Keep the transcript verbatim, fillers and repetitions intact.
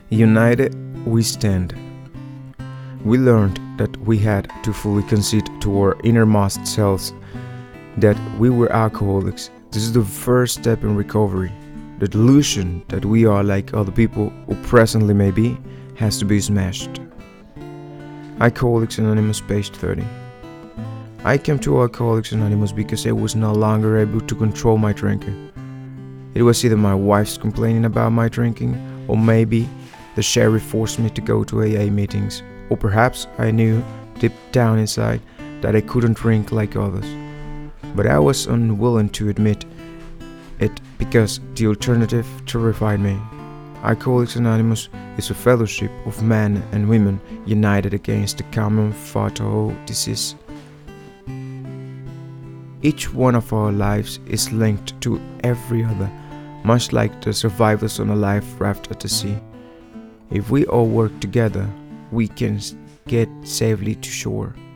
United we stand. We learned that we had to fully concede to our innermost selves that we were alcoholics. This is the first step in recovery. The delusion that we are like other people who presently may be has to be smashed. Alcoholics Anonymous, page thirty. I came to Alcoholics Anonymous because I was no longer able to control my drinking. It was either my wife's complaining about my drinking, or maybe the sheriff forced me to go to A A meetings, or perhaps I knew deep down inside that I couldn't drink like others. But I was unwilling to admit it because the alternative terrified me. Alcoholics Anonymous is a fellowship of men and women united against the common fatal disease. Each one of our lives is linked to every other, much like the survivors on a life raft at the sea. If we all work together, we can get safely to shore.